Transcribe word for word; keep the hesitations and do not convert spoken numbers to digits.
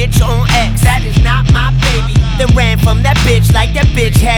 bitch on X. That is not my baby. Then ran from that bitch like that bitch had